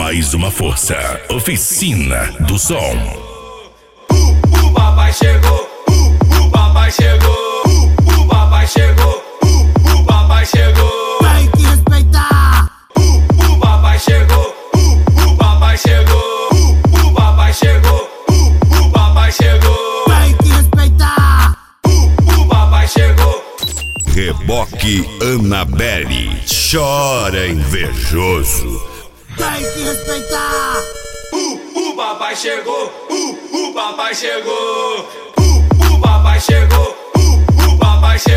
mais uma força. Oficina do Som. O papai chegou, o papai chegou, o papai chegou, o papai chegou. Tem que respeitar. O papai chegou, o papai chegou, o papai chegou, o papai chegou. Tem que respeitar. O papai chegou. Reboque Annabelle. Chora invejoso. Tem que respeitar. O papai chegou, o papai chegou, o papai chegou, o papai chegou.